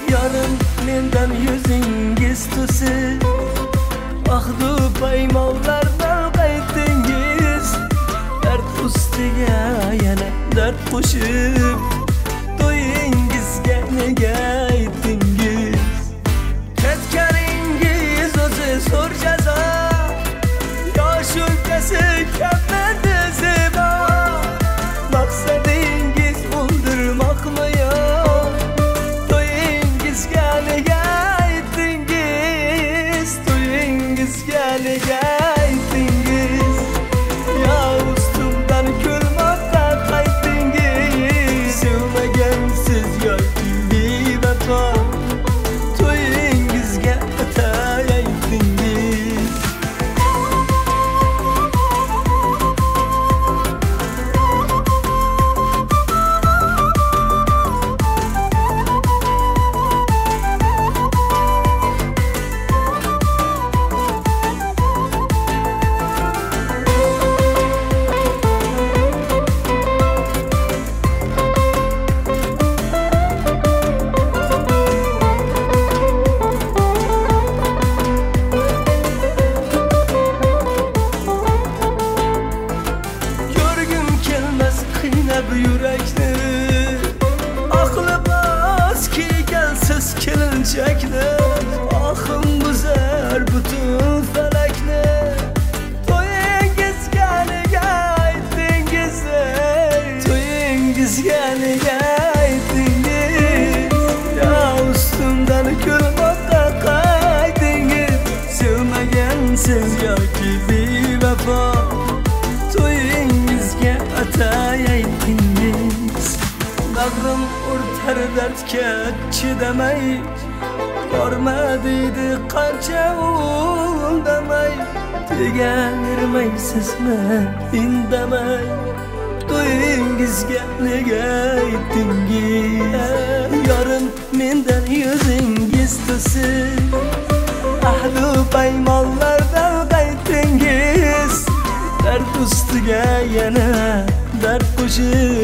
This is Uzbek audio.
Yarın mendan yüzüngiz tusi ahdu paymonlardan qaytdingiz dard ustiga yana dard qo'shib to'yingizga nega aytdingiz ketganingiz o'zi zo'r jazo yosh o'lkasi kammadi zebo maqsadingiz o'ldirmoqmi yo to'yingizga nega aytdingiz to'yingizga nega aytdingiz yo ustimdan kulmoqqa qaytdingiz sevmagansiz yoki bevafo to'yingizga atay aytdingiz yurakni aqli bas kiygansiz kelinchakni oxim buzar butun falakni to'yingizga nega aytdingiz to'yingizga nega aytdingiz yo ustimdan kulmoqqa qaytdingiz sevmagansiz yoki bevafo to'yingizga atay aytdingiz bag'rim o'rtar dardga chidamay borma deydi qancha undamay tegarmaysizmi indamay to'yingizga nega aytdingiz yorun mendan yuzingiz to'sib ahdu paymonlardan qaytdingiz dard ustiga yana dard qo'shib